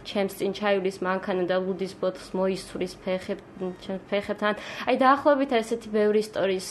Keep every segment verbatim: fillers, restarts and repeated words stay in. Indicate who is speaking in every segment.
Speaker 1: ჩემს წინ ჩაივლის მანქანა და ლუდის ბოთლს მოისვრის ფეხებ ჩემს ფეხებთან. აი დაახლოებით ესეთი ბევრი ისტორიის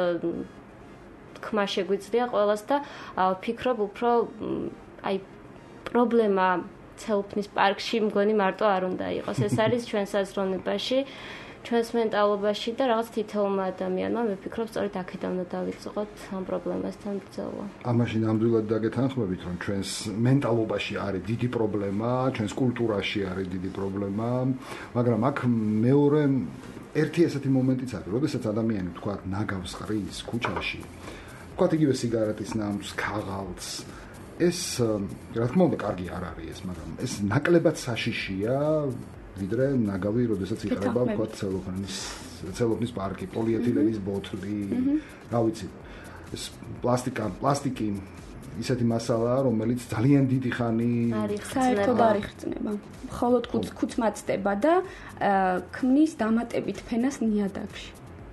Speaker 1: თქმა შეგვიძლია ყველას და ვფიქრობ უფრო აი პრობლემა ცელოფნის პარკში მგონი მარტო არ უნდა იყოს. ეს არის ჩვენს აზროვნებაში, ჩვენს მენტალობაში და რაღაც თითოეულმა ადამიანმა მე ვფიქრობ სწორედ აქედან უნდა დავიწყოთ ამ პრობლემასთან ბრძოლა.
Speaker 2: ამაში ნამდვილად დაგეთანხმებით, რომ ჩვენს მენტალობაში არის დიდი პრობლემა, ჩვენს კულტურაში არის დიდი პრობლემა, მაგრამ აქ მეორე ერთი ესეთი მომენტიც არის, როდესაც ადამიანი თქვა ნაგავს ყრის ქუჩაში, თქვა იგივე სიგარეტის ნამს, ქაღალდს, ეს რა თქმა უნდა კარგი არ არის ეს, მაგრამ ეს ნაკლებად საშიშია ვიდრე ნაგავი, როდესაც იყრება თქვა ცელოფნის ცელოფნის პარკი, პოლიეთილენის ბოთლი, რა ვიცი. ეს პლასტიკა, პლასტიკი ისეთი მასალაა, რომელიც ძალიან დიდი ხანი
Speaker 3: საერთოდ არ იხსნება. მხოლოდ ქუცმაცდება და ქმნის დამატებით ფენას ნიადაგში.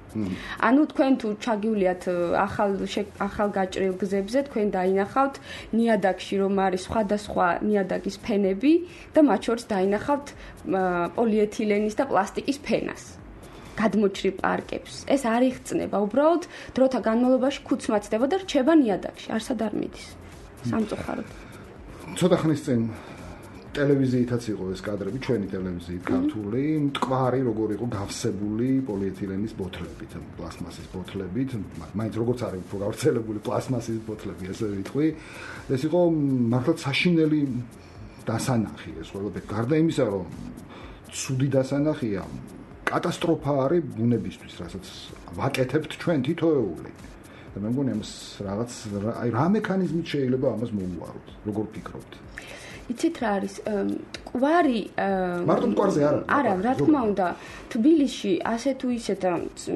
Speaker 3: ანუ თქვენ თუ ჩაგივლიათ ახალ ახალ გაჭრილ გზებზე, თქვენ დაინახავთ ნიადაგში რომ არის სხვადასხვა ნიადაგის ფენები და მათ შორის დაინახავთ პოლიეთილენის და პლასტიკის ფენას. გადმოჭრილ პარკებს. ეს არ იხსნება, უბრალოდ დროთა განმავლობაში ქუცმაცდება და რჩება ნიადაგში, არსად არ მიდის. სამწუხაროდ.
Speaker 2: ცოტა ხნის წინ ტელევიზიითაც იყო ეს კადრები, ჩვენი ტელევიზიით ქართული, მტკვარი როგორ იყო გავსებული პოლიეთილენის ბოთლებით, პლასმასის ბოთლებით, მაინც როგორც არის უფრო გავრცელებული პლასმასის ბოთლები, ესე ვიტყვი. ეს იყო მართლა საშინელი დასანახი ეს ყველაფერი. გარდა იმისა, რომ ცუდი დასანახია, კატასტროფა არის ბუნებისთვის, რასაც ვაკეთებთ ჩვენ თითოეული. და მე მგონი ამას რაღაც აი რა მექანიზმით შეიძლება ამას მოუვაროთ, როგორ ფიქრობთ?
Speaker 3: იცით რა არის მტკვარი
Speaker 2: მარტო მტკვარზე არა
Speaker 3: არა რა თქმა უნდა თბილისში ასე თუ ისე და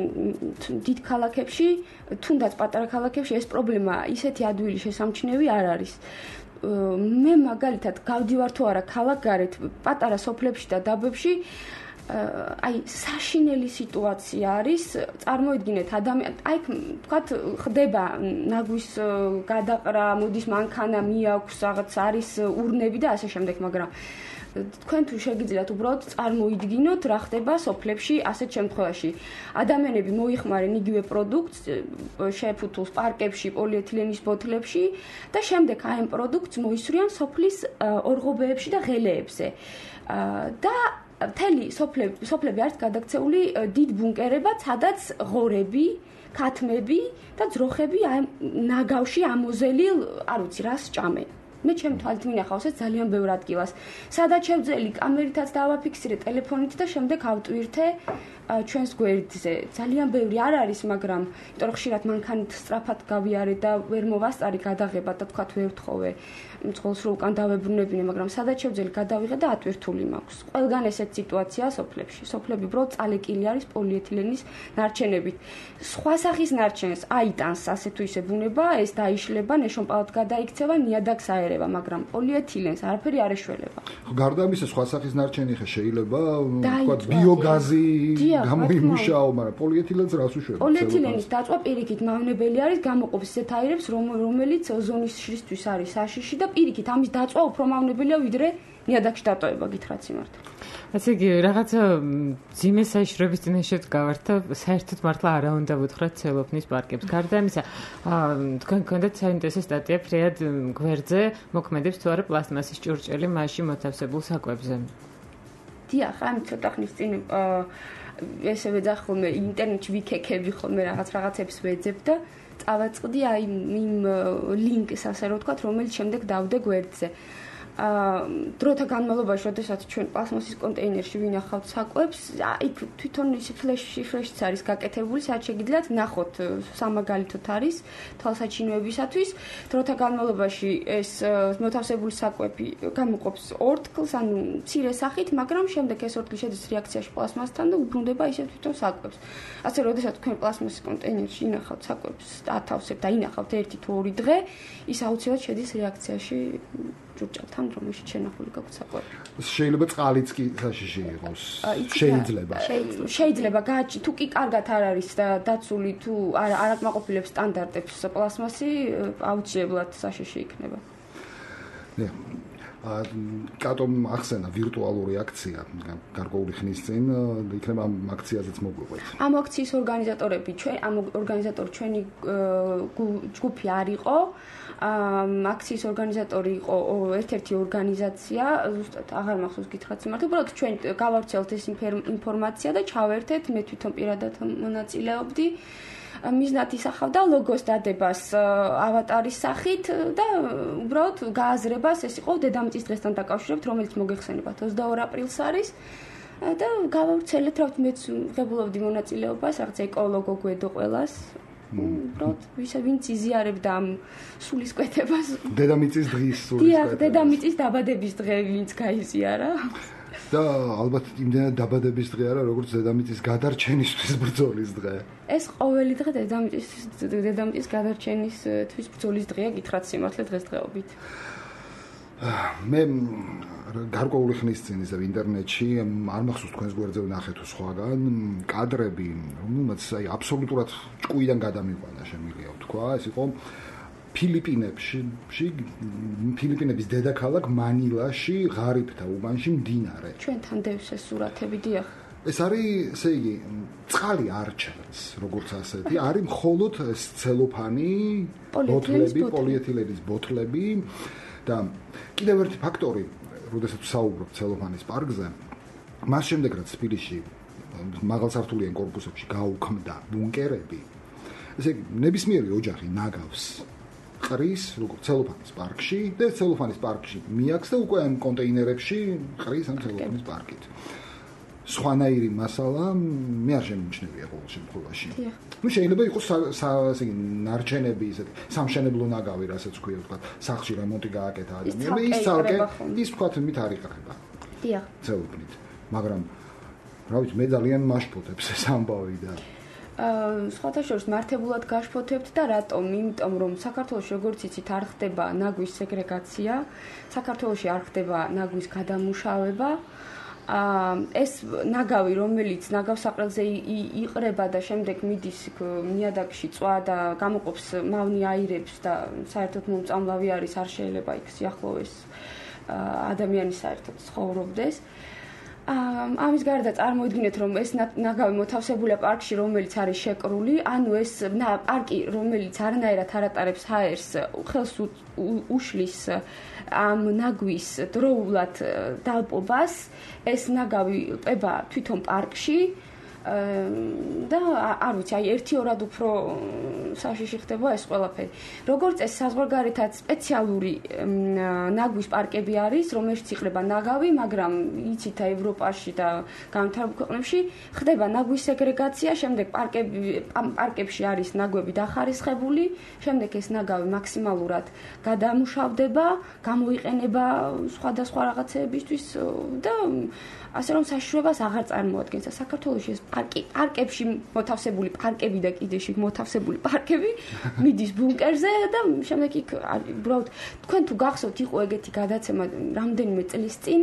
Speaker 3: დიდ ქალაქებში თუნდაც პატარა ქალაქებში ეს პრობლემა ისეთი ადვილი შესამჩნევი არ არის მე მაგალითად გავდივარ თუ არა ქალაქგარეთ პატარა სოფლებში და დაბებში აი საშინელი სიტუაცია არის წარმოიდგინეთ ადამიანი აი თქვათ ხდება ნაგვის გადაყრა მოდის მანქანა მიაქვს რაღაც არის ურნები და ასე შემდეგ მაგრამ თქვენ თუ შეგიძლიათ უბრალოდ წარმოიდგინოთ რა ხდება სოფლებში ასეთ შემთხვევაში ადამიანები მოიხმარენ იგივე პროდუქტს შეფუთულს პარკებში პოლიეთილენის ბოთლებში და შემდეგ აი ამ პროდუქტს მოისვრიან სოფლის ორღობეებში და ღელეებზე და მთელი სოფლები სოფლები არის გადაქცეული დიდ ბუნკერებად, სადაც ღორები, ქათმები და ძროხები აი ნაგავში ამოზელილ, არ ვიცი, რას ჭამენ. მე ჩემ თვალით მინახავს ეს ძალიან ბევრ ადგილას. სადაც შევძელი კამერითაც დავაფიქსირე ტელეფონით და შემდეგ ავტვირთე ჩვენს გვერდზე. ძალიან ბევრი არ არის, მაგრამ იმიტომ რომ ხშირად მანქანით სწრაფად გავიარე და ვერ მოვასწარი გადაღება და თქვათ ვერ ვთხოვე მწყვილს რომ უკან დავებრუნებინე, მაგრამ სადაც შევძელი გადავიღე და ატვირთული მაქვს. ყველგან ესეთ სიტუაცია სოფლებში. სოფლები უბრალოდ წალეკილი არის პოლიეთილენის ნარჩენებით. სხვა სახის ნარჩენს აიტანს ასე თუ ისე ბუნება, ეს დაიშლება, ნეშომპალად გადაიქცევა, ნიადაგს აერევა, მაგრამ პოლიეთილენს არაფერი არ ეშველება.
Speaker 2: გარდა ამისა, სხვა სახის ნარჩენი ხე შეიძლება, თქვათ ბიოგაზი გამოიმუშაო, მაგრამ პოლიეთილენს რას უშვება?
Speaker 3: პოლიეთილენის დაწვა პირიქით მავნებელი არის, გამოყოფს ისეთ აირებს, რომელიც ოზონის შრისთვის არის საშიში და პირიქით ამის დაწვა უფრო მავნებელია ვიდრე ნიადაგში დატოვება, გითხრათ სიმართლე.
Speaker 4: ასე იგი, რაღაცა ძიმე საიშროების წინაშე გავართ და საერთოდ მართლა არა უნდა ვუთხრათ ცელოფნის პარკებს. გარდა ამისა, თქვენ გქონდათ საინტერესო სტატია ფრიად გვერდზე, მოქმედებს თუ არა პლასტმასის ჭურჭელი მასში მოთავსებულ საკვებზე.
Speaker 3: დიახ, ამ ცოტა ხნის წინ ესე ვეძახ ხოლმე ინტერნეტში ვიქექები ხოლმე რაღაც რაღაცებს ვეძებ და წავაწყდი აი იმ ლინკს ასე რომ ვთქვათ, რომელიც შემდეგ დავდე გვერდზე. აა დროთა განმავლობაში, როდესაც ჩვენ პლასმასის კონტეინერში ვინახავთ საკვებს, აი თვითონ ის ფლეში ფლეშიც არის გაკეთებული, სადაც შეგიძლიათ ნახოთ სამაგალითოდ არის თვალსაჩინოებისათვის. დროთა განმავლობაში ეს მოთავსებული საკვები გამოყოფს ორთქლს, ანუ მცირე სახით, მაგრამ შემდეგ ეს ორთქლი შედის რეაქციაში პლასმასთან და უბრუნდება ისე თვითონ საკვებს. ასე როდესაც თქვენ პლასმასის კონტეინერში ინახავთ საკვებს, ათავსებთ და ინახავთ ერთი თუ ორი დღე, ის აუცილებლად შედის რეაქციაში ჭურჭელთან, რომელშიც შენახული გაქვთ საკვები.
Speaker 2: შეიძლება წყალიც კი საშიში იყოს. შეიძლება.
Speaker 3: შეიძლება გააჩი, თუ კი კარგად არ არის დაცული, თუ არ არაკმაყოფილებს სტანდარტებს პლასმასი, აუცილებლად საშიში იქნება.
Speaker 2: ნე კატომ ახსენა ვირტუალური აქცია გარკვეული ხნის წინ იქნება ამ აქციაზეც მოგვიყვეთ.
Speaker 3: ამ აქციის ორგანიზატორები ჩვენ ამ ორგანიზატორი ჩვენი ჯგუფი არ იყო. ამ აქციის ორგანიზატორი იყო ერთ-ერთი ორგანიზაცია, ზუსტად აღარ მახსოვს გითხრათ სიმართლე, უბრალოდ ჩვენ გავავრცელთ ეს ინფორმაცია და ჩავერთეთ, მე თვითონ პირადად მონაწილეობდი. მიზნად ისახავდა ლოგოს დადებას ავატარის სახით და უბრალოდ გააზრებას ეს იყო დედამიწის დღესთან დაკავშირებით, რომელიც მოგეხსენებათ ოცდაორ აპრილს არის და გავავრცელეთ, რა მეც ღებულობდი მონაწილეობას, რაღაც ეკოლოგო გვედო ყველას. უბრალოდ ვისა ვინც იზიარებდა ამ სულისკვეთებას.
Speaker 2: დედამიწის დღის სულისკვეთებას.
Speaker 3: დიახ, დედამიწის დაბადების დღე ვინც გაიზიარა.
Speaker 2: და ალბათ იმდენად დაბადების დღე არა, როგორც დედამიწის გადარჩენისთვის ბრძოლის დღე.
Speaker 3: ეს ყოველი დღე დედამიწის დედამიწის გადარჩენისთვის ბრძოლის დღეა, გითხრათ სიმართლე დღესდღეობით.
Speaker 2: მე გარკვეული ხნის წინ ისე ინტერნეტში არ მახსოვს თქვენს გვერდზე ვნახე თუ სხვაგან კადრები, რომელმაც აი აბსოლუტურად ჭკუიდან გადამიყვანა, შემიძლია ვთქვა, ეს იყო ფილიპინებში, ფილიპინების დედაქალაქ მანილაში, ღარიბთა უბანში მდინარე.
Speaker 3: ჩვენთან დევს ეს სურათები, დიახ.
Speaker 2: ეს არის, ესე იგი, წყალი არ ჩანს, როგორც ასეთი, არის მხოლოდ ეს ცელოფანი, ბოთლები, პოლიეთილენის ბოთლები და კიდევ ერთი ფაქტორი, როდესაც საუბრობ ცელოფანის პარკზე, მას შემდეგ რაც თბილისში მაღალსართულიან კორპუსებში გაუქმდა ბუნკერები, ესე იგი, ნებისმიერი ოჯახი ნაგავს ყრის, როგორც ცელოფანის პარკში და ცელოფანის პარკში მიაქს და უკვე ამ კონტეინერებში ყრის ამ ცელოფანის პარკით. სხვანაირი მასალა მე არ შემიმჩნევია ყოველ შემთხვევაში. ნუ შეიძლება იყოს ასე იგი ნარჩენები ისეთი სამშენებლო ნაგავი, რასაც ქვია ვთქვა, სახლში რემონტი გააკეთა ადამიანმა, ის ცალკე ის ვთქვა მით არ იყახება.
Speaker 3: დიახ.
Speaker 2: ცელოფნით. მაგრამ რა ვიცი, მე ძალიან მაშფოთებს ეს ამბავი და
Speaker 3: აა სხვათა შორის მართებულად გაშფოთებთ და რატომ? იმიტომ რომ საქართველოს როგორც იცით არ ხდება ნაგვის სეგრეგაცია, საქართველოში არ ხდება ნაგვის გადამუშავება. აა ეს ნაგავი, რომელიც ნაგავსაყრელზე იყრება და შემდეგ მიდის ნიადაგში წვა და გამოყოფს მავნე აირებს და საერთოდ მომწამლავი არის, არ შეიძლება იქ სიახლოვეს ადამიანი საერთოდ ცხოვრობდეს. ამის გარდა წარმოიდგინეთ, რომ ეს ნაგავი მოთავსებულია პარკში, რომელიც არის შეკრული, ანუ ეს პარკი, რომელიც არანაირად არ ატარებს ჰაერს, ხელს უშლის ამ ნაგვის დროულად დალპობას, ეს ნაგავი ყება თვითონ პარკში და არ ვიცი, აი ერთი-ორად უფრო საშიში ხდება ეს ყველაფერი. როგორც ეს საზღვარგარეთად სპეციალური ნაგვის პარკები არის, რომელშიც იყრება ნაგავი, მაგრამ იცით ევროპაში და განვითარებულ ქვეყნებში ხდება ნაგვის სეგრეგაცია, შემდეგ პარკები პარკებში არის ნაგვები დახარისხებული, შემდეგ ეს ნაგავი მაქსიმალურად გადამუშავდება, გამოიყენება სხვადასხვა რაღაცეებისთვის და ასე რომ საშიშროებას აღარ წარმოადგენს. საქართველოში ეს პარკი, პარკებში მოთავსებული პარკები და კიდე შიგ მოთავსებული პარკები მიდის ბუნკერზე და შემდეგ იქ უბრალოდ თქვენ თუ გახსოვთ იყო ეგეთი გადაცემა რამდენიმე წლის წინ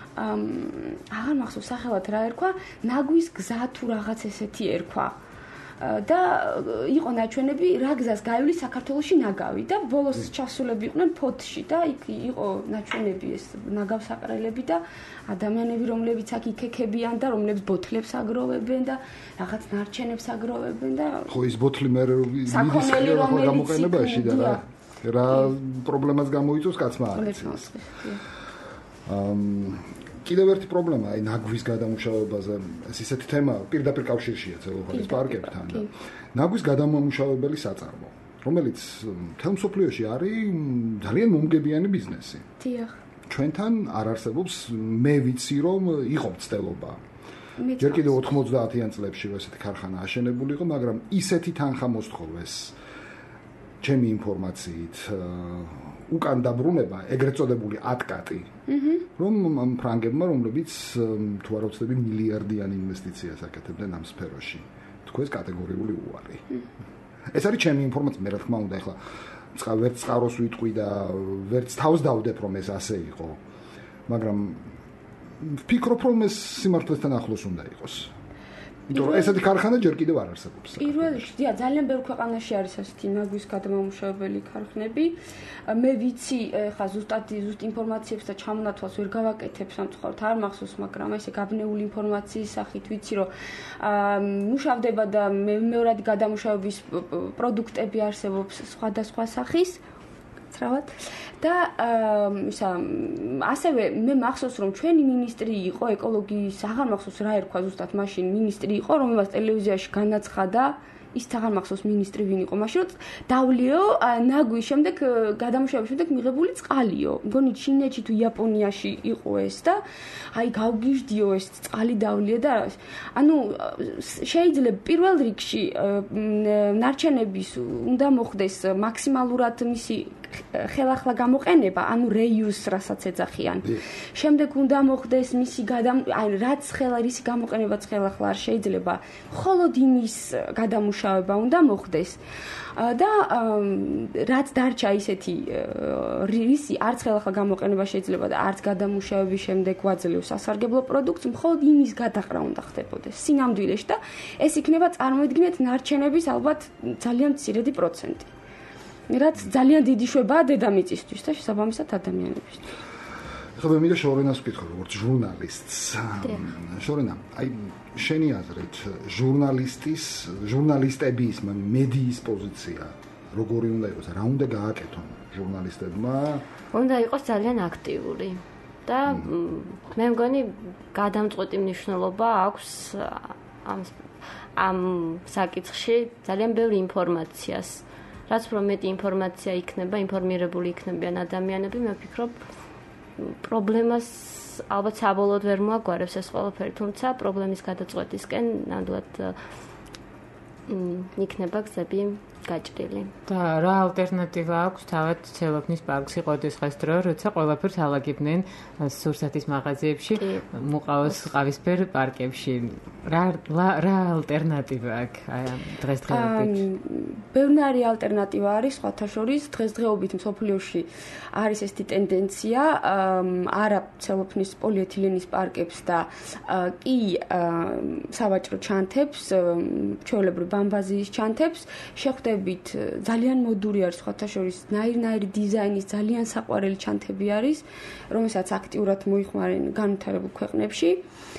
Speaker 3: აღარ მახსოვს სახელად რა ერქვა, ნაგვის გზა თუ რაღაც ესეთი ერქვა. და იყო ნაჩვენები რა გზას გაივლის საქართველოში ნაგავი და ბოლოს ჩასულები იყვნენ ფოთში და იქ იყო ნაჩვენები ეს ნაგავსაყრელები და ადამიანები, რომლებიც აქ იქექებიან და რომლებიც ბოთლებს აგროვებენ და რაღაც ნარჩენებს აგროვებენ და
Speaker 2: ხო ის ბოთლი მე მიდის გამოყენებაში და რა რა პრობლემას გამოიწვევს კაცმა არის. კიდევ ერთი პრობლემა აი ნაგვის გადამუშავებაზე, ეს ისეთი თემა პირდაპირ კავშირშია ცელოფანის პარკებთან. ნაგვის გადამამუშავებელი საწარმო, რომელიც მთელ მსოფლიოში არის ძალიან მომგებიანი ბიზნესი.
Speaker 3: დიახ.
Speaker 2: ჩვენთან არ არსებობს, მე ვიცი რომ იყო მცდელობა. ჯერ კიდევ ოთხმოცდაათიან წლებში ესეთი ქარხანა აშენებული იყო, მაგრამ ისეთი თანხა მოსთხოვეს ჩემი ინფორმაციით უკან დაბრუნება, ეგრეთ წოდებული ატკატი, რომ ამ ფრანგებმა, რომლებიც თუ არ ვცდები მილიარდიან ინვესტიციას აკეთებდნენ ამ სფეროში, თქვენს კატეგორიული უარი. ეს არის ჩემი ინფორმაცია, მე რა თქმა უნდა, ეხლა ვერც წყაროს ვიტყვი და ვერც თავს დავდებ, რომ ეს ასე იყო. მაგრამ ვფიქრობ, რომ ეს სიმართლესთან ახლოს უნდა იყოს. იმიტომ რომ ესეთი ქარხანა ჯერ კიდევ არ არსებობს.
Speaker 3: პირველ რიგში, დიახ, ძალიან ბევრ ქვეყანაში არის ასეთი ნაგვის გადამამუშავებელი ქარხნები. მე ვიცი, ხა ზუსტად ზუსტ ინფორმაციებს და ჩამონათვალს ვერ გავაკეთებ სამწუხაროდ არ მახსოვს, მაგრამ ესე გაბნეული ინფორმაციის სახით ვიცი, რომ მუშავდება და მეორადი გადამუშავების პროდუქტები არსებობს სხვადასხვა სახის. ცრავად და ისა ასევე მე მახსოვს რომ ჩვენი მინისტრი იყო ეკოლოგიის აღარ მახსოვს რა ერქვა ზუსტად მაშინ მინისტრი იყო რომელსაც ტელევიზიაში განაცხადა ის აღარ მახსოვს მინისტრი ვინ იყო მაშინ რომ დავლიო ნაგვის შემდეგ გადამუშავების შემდეგ მიღებული წყალიო მგონი ჩინეთში თუ იაპონიაში იყო ეს და აი გავგიჟდიო ეს წყალი დავლიო და ანუ შეიძლება პირველ რიგში ნარჩენების უნდა მოხდეს მაქსიმალურად მისი ხელახლა გამოყენება, ანუ reuse რასაც ეძახიან. შემდეგ უნდა მოხდეს მისი აი რაც ხელა რისი გამოყენებაც ხელახლა არ შეიძლება, მხოლოდ იმის გადამუშავება უნდა მოხდეს. და რაც დარჩა ისეთი რისი არც ხელახლა გამოყენება შეიძლება და არც გადამუშავების შემდეგ ვაძლევ სასარგებლო პროდუქტს, მხოლოდ იმის გადაყრა უნდა ხდებოდეს სინამდვილეში და ეს იქნება წარმოიდგინეთ ნარჩენების ალბათ ძალიან მცირედი პროცენტი. რაც ძალიან დიდი შვებაა დედამიწისთვის და შესაბამისად ადამიანებისთვის.
Speaker 2: ხო, მე მინდა შორენას ვკითხო, როგორც ჟურნალისტს. შორენა, აი შენი აზრით, ჟურნალისტის, ჟურნალისტების, მედიის პოზიცია როგორი უნდა იყოს, რა უნდა გააკეთონ ჟურნალისტებმა?
Speaker 1: უნდა იყოს ძალიან აქტიური. და მე მგონი გადამწყვეტი მნიშვნელობა აქვს ამ ამ საკითხში ძალიან ბევრი ინფორმაციას. რაც უფრო მეტი ინფორმაცია იქნება, ინფორმირებული იქნებიან ადამიანები, მე ვფიქრობ, პრობლემას ალბათ საბოლოოდ ვერ მოაგვარებს ეს ყველაფერი, თუმცა პრობლემის გადაწყვეტისკენ ნამდვილად იქნება გზები გაჭრილი.
Speaker 4: და რა ალტერნატივა აქვს თავად ცელოფნის პარკში ყოდეს ხეს დრო, როცა ყველაფერს ალაგებდნენ სურსათის მაღაზიებში, მუყაოს ყავისფერ პარკებში. რა რა ალტერნატივა აქვს აი ამ დღესდღეობით?
Speaker 3: ბევრი ალტერნატივა არის, სხვათა შორის დღესდღეობით მსოფლიოში არის ესეთი ტენდენცია, არა ცელოფნის პოლიეთილენის პარკებს და კი სავაჭრო ჩანთებს, ჩვეულებრივ ბამბაზიის ჩანთებს შეხვდებით ძალიან მოდური არის სხვათა შორის ნაირ-ნაირი დიზაინის ძალიან საყვარელი ჩანთები არის, რომელსაც აქტიურად მოიხმარენ განვითარებულ ქვეყნებში.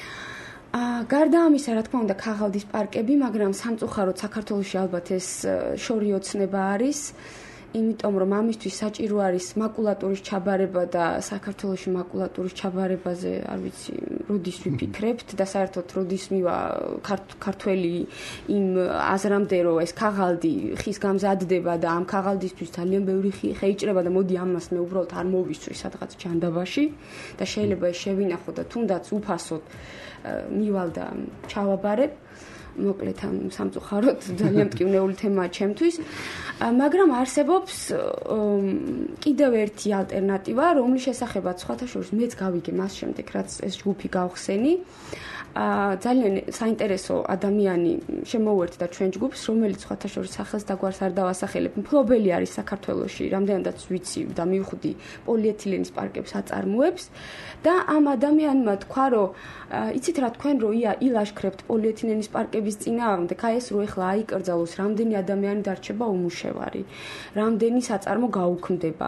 Speaker 3: აა გარდა ამისა, რა თქმა უნდა, ქაღალდის პარკები, მაგრამ სამწუხაროდ საქართველოში ალბათ ეს შორი ოცნება არის, იმიტომ რომ ამისთვის საჭირო არის მაკულატურის ჩაბარება და საქართველოში მაკულატურის ჩაბარებაზე, არ ვიცი, როდის ვიფიქრებთ და საერთოდ როდის მივა ქართველი იმ აზრამდე, რომ ეს ქაღალდი ხის გამზადდება და ამ ქაღალდისთვის ძალიან ბევრი ხი შეიჭრება და მოდი ამას მე უბრალოდ არ მოვისწრი სადღაც ჯანდაბაში და შეიძლება ეს შევინახო და თუნდაც უფასოდ მივალ და ჩავაბარებ. მოკლედ ამ სამწუხაროდ ძალიან მტკივნეული თემაა ჩემთვის, მაგრამ არსებობს კიდევ ერთი ალტერნატივა, რომლის შესახებაც სხვათა შორის მეც გავიგე მას შემდეგ, რაც ეს ჯგუფი გავხსენი. ძალიან საინტერესო ადამიანი შემოვერთდა ჩვენ ჯგუფს, რომელიც სხვათა შორის სახელს და გვარს არ დავასახელებ. მფლობელი არის საქართველოში, რამდენადაც ვიცი და მივხვდი პოლიეთილენის პარკებს აწარმოებს და ამ ადამიანმა თქვა, რომ იცით რა თქვენ რო ილაშქრებთ პოლიეთილენის პარკების წინააღმდეგ, აი ეს რო ეხლა აიკრძალოს, რამდენი ადამიანი დარჩება უმუშევარი, რამდენი საწარმო გაუქმდება.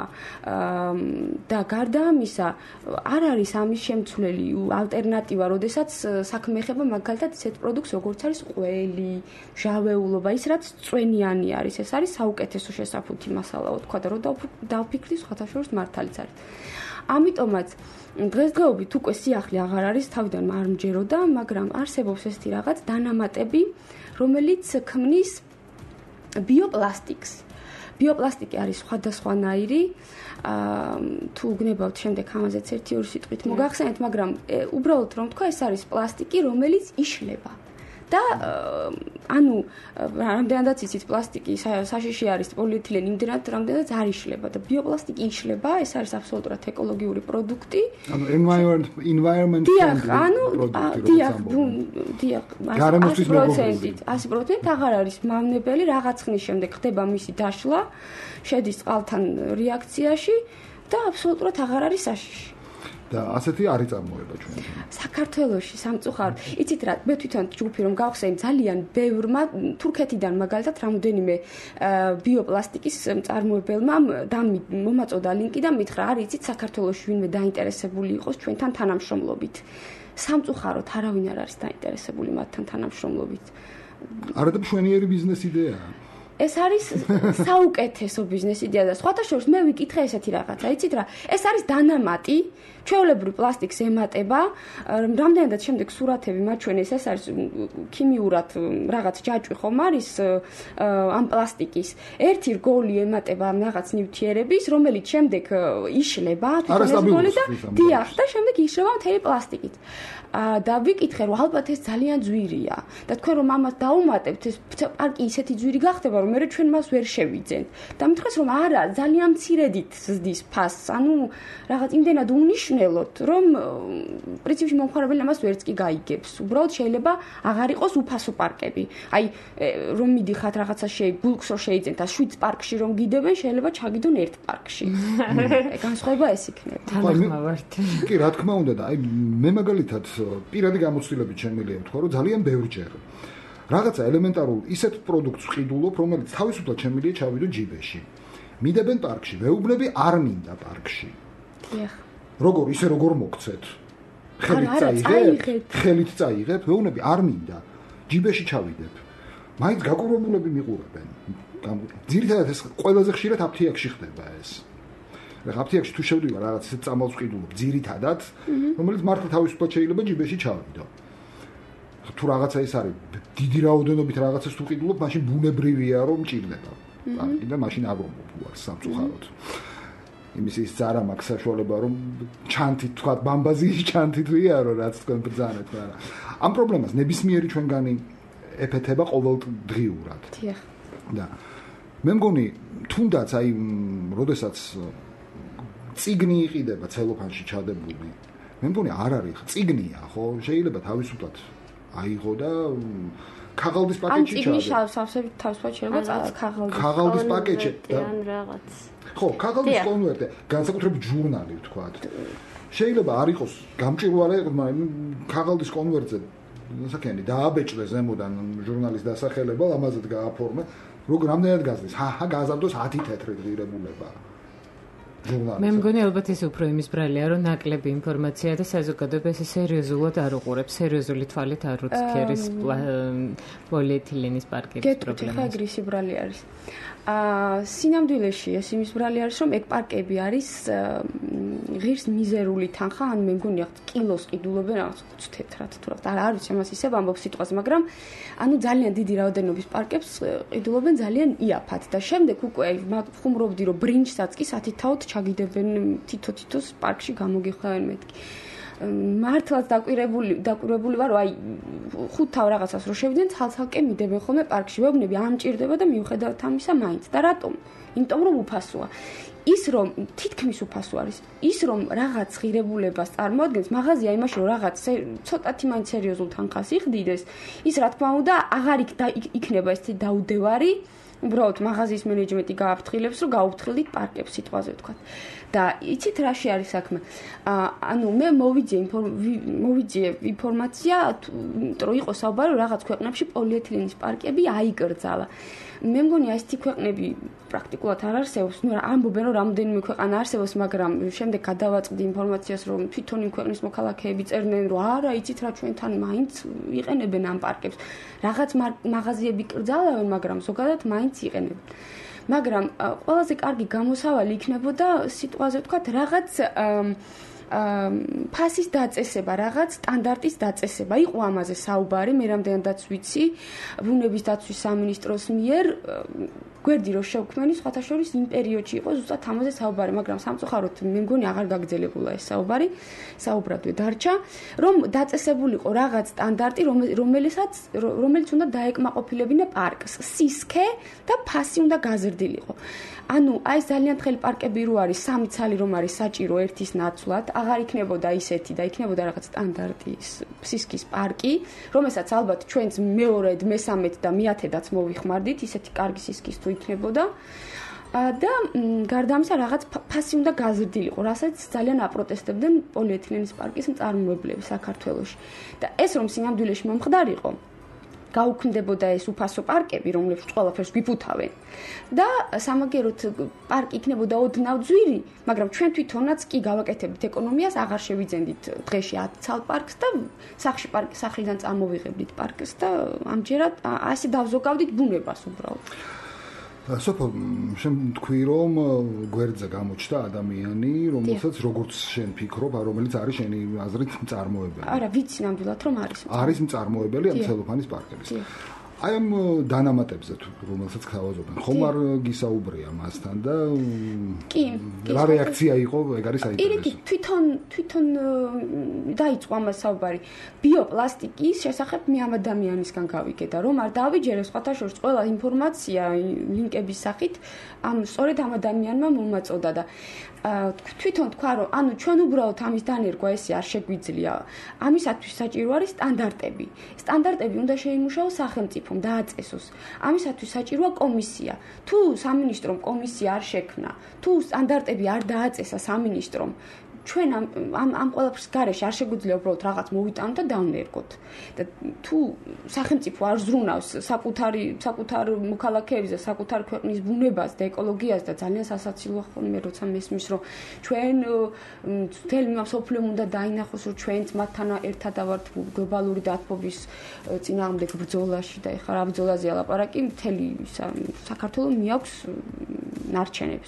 Speaker 3: და გარდა ამისა, არ არის ამის შემცვლელი ალტერნატივა, როდესაც საქმე ეხება მაგალითად ისეთ პროდუქტს, როგორც არის ყველი, ჟავეულობა, ის რაც წვენიანი არის, ეს არის საუკეთესო შესაფუთი მასალაო, თქვა და რო დავფიქრდი, სხვათა შორის მართალიც არის. ამიტომაც დღესდღეობით უკვე სიახლე აღარ არის, თავიდან არ მჯეროდა, მაგრამ არსებობს ესეთი რაღაც დანამატები, რომელიც ქმნის ბიოპლასტიკს. ბიოპლასტიკი არის სხვადასხვანაირი, თუ გნებავთ შემდეგ ამაზეც ერთი-ორი სიტყვით მოგახსენეთ, მაგრამ უბრალოდ რომ თქვა, ეს არის პლასტიკი, რომელიც იშლება. და ანუ რამდენადაც იცით პლასტიკი საშიში არის პოლიეთილენი იმდენად რამდენადაც არ იშლება და ბიოპლასტიკი იშლება, ეს არის აბსოლუტურად ეკოლოგიური პროდუქტი.
Speaker 2: ანუ environment environment
Speaker 3: friendly ანუ დიახ, დიახ,
Speaker 2: გარემოსთვის
Speaker 3: პროცენტით, ასი პროცენტით აღარ არის მავნებელი, რაღაც ხნის შემდეგ ხდება მისი დაშლა, შედის წყალთან რეაქციაში და აბსოლუტურად აღარ არის საშიში.
Speaker 2: და ასეთი არის წარმოება ჩვენთან.
Speaker 3: საქართველოში სამწუხაროდ, იცით რა, მე თვითონ ჯგუფი რომ გავხსენი ძალიან ბევრმა თურქეთიდან მაგალითად რამოდენიმე ბიოპლასტიკის მწარმოებელმა მომაწოდა ლინკი და მითხრა, არის იცით საქართველოში ვინმე დაინტერესებული იყოს ჩვენთან თანამშრომლობით. სამწუხაროდ არავინ არ არის დაინტერესებული მათთან თანამშრომლობით.
Speaker 2: არა და მშვენიერი ბიზნეს იდეაა.
Speaker 3: ეს არის საუკეთესო ბიზნეს იდეა და სხვათა შორის მე ვიკითხე ესეთი რაღაცა, იცით რა? ეს არის დანამატი, ჩვეულებრივ პლასტიკს ემატება, რამდენადაც შემდეგ სურათები მაჩვენეს, ეს არის ქიმიურად რაღაც ჯაჭვი ხომ არის ამ პლასტიკის. ერთი რგოლი ემატება რაღაც ნივთიერების, რომელიც შემდეგ იშლება, თვითონ და დიახ, და შემდეგ იშლება მთელი პლასტიკით. და ვიკითხე რომ ალბათ ეს ძალიან ძვირია და თქვენ რომ ამას დაუმატებთ ეს პარკი ისეთი ძვირი გახდება რომ მე ჩვენ მას ვერ შევიძენთ და მითხრეს რომ არა ძალიან მცირედით ზრდის ფასს ანუ რაღაც იმდენად უნიშნელოთ რომ პრინციპში მომხმარებელი ამას ვერც კი გაიგებს უბრალოდ შეიძლება აღარ იყოს უფასო პარკები აი რომ მიდიხათ რაღაცა ბულკს რო შეიძენთ და შვიდ პარკში რომ გიდებენ შეიძლება ჩაგიდონ ერთ პარკში განსხვავება ეს იქნება
Speaker 4: თანახმოვართ
Speaker 2: კი რა თქმა უნდა და აი მე მაგალითად პირადი გამოცდილებით შემიძლია ვთქვა, რომ ძალიან ბევრჯერ რაღაცა ელემენტარულ ისეთ პროდუქტს ვყიდულობ, რომელიც თავისუფლად შემიძლია ჩავიდო ჯიბეში. მიდებენ პარკში, ვეუბნები არ მინდა პარკში.
Speaker 3: დიახ.
Speaker 2: როგორ ისე როგორ მოგცეთ? ხელით წაიღებ, ხელით წაიღებ, ვეუბნები არ მინდა. ჯიბეში ჩავიდებ. მაინც გაკურებულები მიყურებენ. ძირითადად ეს ყველაზე ხშირად აფთიაქში ხდება ეს. რა აფთიაქში თუ შევდივარ რაღაც ისეთ წამალს ვყიდულობ ძირითადად, რომელიც მართლა თავისუფლად შეიძლება ჯიბეში ჩავიდო. თუ რაღაცა ის არის დიდი რაოდენობით რაღაცას თუ ვყიდულობ, მაშინ ბუნებრივია რომ მჭირდება. პარკი და მაშინ აბრუნებ უარს სამწუხაროდ. იმის ის ზარა მაქვს საშუალება რომ ჩანთით თქვა ბამბაზიის ჩანთით ვიარო რაც თქვენ ბრძანეთ, მაგრამ ამ პრობლემას ნებისმიერი ჩვენგანი ეფეთება ყოველდღიურად.
Speaker 3: დიახ.
Speaker 2: და მე მგონი თუნდაც აი როდესაც ციგნი იყიდება ცელოფანში ჩადებული. მე მგონი არ არის ციგნია, ხო? შეიძლება თავისუფლად აიღო და ქაღალდის პაკეტში ჩადო.
Speaker 3: ან ციგნი სავსებით თავისუფლად შეიძლება ქაღალდის
Speaker 2: ქაღალდის პაკეტში
Speaker 1: და ან რაღაც.
Speaker 2: ხო, ქაღალდის კონვერტი, განსაკუთრებით ჟურნალი ვთქვათ. შეიძლება არ იყოს გამჭვირვალე, მაგრამ ქაღალდის კონვერტზე საკენი დააბეჭდე ზემოდან ჟურნალის დასახელება, ამაზეც გააფორმე. როგორ რამდენად გაზრდის? ჰა, გაზარდოს ათი თეთრი ღირებულება.
Speaker 4: მე მგონი ალბათ ეს უფრო იმის ბრალია, რომ ნაკლები ინფორმაცია და საზოგადოება ესე სერიოზულად არ უყურებს, სერიოზული თვალით არ უცქერის პოლიეთილენის პარკების პრობლემას.
Speaker 3: გეტყვით, ხა ეგრისი ბრალი არის. აა სინამდვილეში ეს იმის ბრალი არის, რომ ეგ პარკები არის ღირს მიზერული თანხა, ან მე მგონი ახლა კილოს ყიდულობენ რაღაც ხუთ თეთრად თუ რაღაც. არ არის ამას ისე ვამბობ სიტყვაზე, მაგრამ ანუ ძალიან დიდი რაოდენობის პარკებს ყიდულობენ ძალიან იაფად და შემდეგ უკვე ხუმრობდი, რომ ბრინჯსაც კი სათითაოდ ჩაგიდებენ თითო-თითოს პარკში გამოგიხვევენ მეთქი. მართლაც დაკვირებული დაკვირებული ვარ, აი ხუთავ რაღაცას რო შევიდნენ, ცალ-ცალკე მიდებენ ხოლმე პარკში. ვეუბნები ამჭირდება და მიუხედავად ამისა მაინც. და რატომ? იმიტომ რომ უფასოა. ის რომ თითქმის უფასო არის. ის რომ რაღაც ღირებულებას წარმოადგენს, მაღაზია იმაში რომ რაღაც ცოტათი მაინც სერიოზულ თანხას იხდიდეს, ის რა თქმა უნდა აღარ იქნება ესეთი დაუდევარი. უბრალოდ მაღაზიის მენეჯმენტი გააფრთხილებს, რომ გაუფრთხილდით პარკებს სიტყვაზე ვთქვათ. და იცით რაში არის საქმე? ანუ მე მოვიძიე მოვიძიე ინფორმაცია, რომ იყო საუბარი რაღაც ქვეყნებში პოლიეთილენის პარკები აიკრძალა. მე მგონი აი ესეთი ქვეყნები პრაქტიკულად არ არსებობს. ნუ ამბობენ რომ რამდენიმე ქვეყანა არსებობს, მაგრამ შემდეგ გადავაწყდი ინფორმაციას, რომ თვითონ იმ ქვეყნის მოქალაქეები წერდნენ, რომ არა, იცით რა ჩვენთან მაინც იყენებენ ამ პარკებს. რაღაც მაღაზიები კრძალავენ, მაგრამ ზოგადად მაინც იყენებენ. მაგრამ ყველაზე კარგი გამოსავალი იქნებოდა სიტყვაზე ვთქვათ, რაღაც ფასის დაწესება, რაღაც სტანდარტის დაწესება. იყო ამაზე საუბარი, მე რამდენადაც ვიცი, ბუნების დაცვის სამინისტროს მიერ გვერდი რო შევქმენი, სხვათა შორის იმ პერიოდში იყო ზუსტად ამაზე საუბარი, მაგრამ სამწუხაროდ მე მგონი აღარ გაგრძელებულა ეს საუბარი, საუბრადვე დარჩა, რომ დაწესებულიყო რაღაც სტანდარტი, რომელსაც რომელიც უნდა დაეკმაყოფილებინა პარკს, სისქე და ფასი უნდა გაზრდილიყო. ანუ აი ეს ძალიან თხელი პარკები რო არის, სამი ცალი რომ არის საჭირო ერთის ნაცვლად, აღარ იქნებოდა ისეთი და იქნებოდა რაღაც სტანდარტის სისქის პარკი, რომელსაც ალბათ ჩვენც მეორედ, მესამედ და მეათედაც მოვიხმარდით, ისეთი კარგი სისქის თუ იქნებოდა. და გარდა ამისა რაღაც ფასი უნდა გაზრდილიყო, რასაც ძალიან აპროტესტებდნენ პოლიეთილენის პარკის მწარმოებლები საქართველოში. და ეს რომ სინამდვილეში მომხდარიყო, გაუქმდებოდა ეს უფასო პარკები, რომლებიც ყველაფერს გვიფუთავენ. და სამაგეროთ პარკი იქნებოდა ოდნავ ძვირი, მაგრამ ჩვენ თვითონაც კი გავაკეთებდით ეკონომიას, აღარ შევიძენდით დღეში ათ ცალ პარკს და სახში პარკი სახლიდან წამოვიღებდით პარკს და ამჯერად ასე დავზოგავდით ბუნებას უბრალოდ.
Speaker 2: სოფო, შენ თქვი რომ გვერდზე გამოჩნდა ადამიანი, რომელსაც როგორც შენ ფიქრობ, რომელიც არის შენი აზრით მწარმოებელი.
Speaker 3: არა, ვიცი ნამდვილად რომ არის.
Speaker 2: არის მწარმოებელი ამ ცელოფანის პარკების. აი ამ დანამატებზე რომელსაც ხავაზობენ, ხომ არ გისაუბრია მასთან და
Speaker 3: კი,
Speaker 2: რა რეაქცია იყო, ეგ არის საინტერესო.
Speaker 3: პირიქით, თვითონ თვითონ დაიწყო ამას საუბარი. ბიოპლასტიკის შესახებ მე ამ ადამიანისგან გავიგე და რომ არ დავიჯერე სხვათა შორის ყველა ინფორმაცია ლინკების სახით ამ სწორედ ამ ადამიანმა მომაწოდა და თვითონ თქვა რომ ანუ ჩვენ უბრალოდ ამის დანერგვა ესე არ შეგვიძლია. ამისათვის საჭირო არის სტანდარტები. სტანდარტები უნდა შეიმუშაოს სახელმწიფომ დააწესოს. ამისათვის საჭიროა კომისია. თუ სამინისტრომ კომისია არ შექმნა, თუ სტანდარტები არ დააწესა სამინისტრომ, ჩვენ ამ ამ ამ ყველაფრის გარეშე არ შეგვიძლია უბრალოდ რაღაც მოვიტანოთ და დავნერგოთ. და თუ სახელმწიფო არ ზრუნავს საკუთარი საკუთარ მოქალაქეებს და საკუთარ ქვეყნის ბუნებას და ეკოლოგიას და ძალიან სასაცილოა ხოლმე როცა მესმის რომ ჩვენ მთელი მსოფლიომ უნდა დაინახოს რომ ჩვენც მათთან ერთად ავართ გლობალური დათბობის წინააღმდეგ ბრძოლაში და ეხლა რა ბრძოლაზეა ლაპარაკი მთელი საქართველოს მიაქვს ნარჩენებს.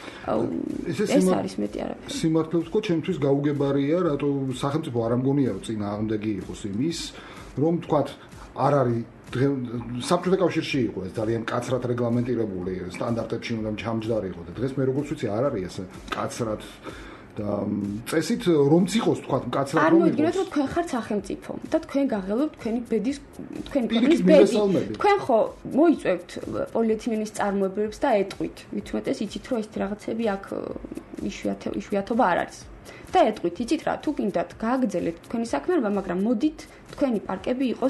Speaker 3: ეს არის მეტი არაფერი.
Speaker 2: სიმართლეს ვთქვა, ჩემთვის გაუგებარია, რატო სახელმწიფო არ ამგონია რომ წინააღმდეგი იყოს იმის, რომ თქვათ არ არის საბჭოთა კავშირში იყო ეს ძალიან კაცრად რეგლამენტირებული, სტანდარტებში უნდა ჩამჯდარი იყო და დღეს მე როგორც ვიცი არ არის ესე კაცრად და წესით რომც იყოს თქვა მკაცრად რომ იყოს.
Speaker 3: არ მოგიგეთ რომ თქვენ ხართ სახელმწიფო და თქვენ გაღელობთ თქვენი ბედის თქვენი ქვეყნის ბედი. თქვენ ხო მოიწევთ პოლიეთილენის წარმოებებს და ეტყვით. მithumetes იცით რომ ეს რაღაცები აქ იშვიათობა არ არის. და ეტყვით, იცით რა, თუ გინდათ გააგრძელეთ თქვენი საქმიანობა, მაგრამ მოდით თქვენი პარკები იყოს